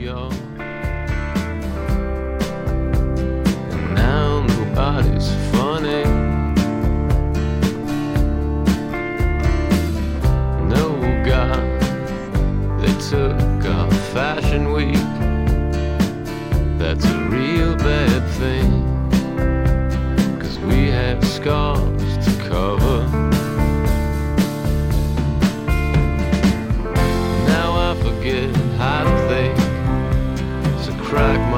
ago. And now nobody's funny. No God, they took our fashion week. That's a real bad thing, 'cause we have scars to cover. Now I forget how to think, so crack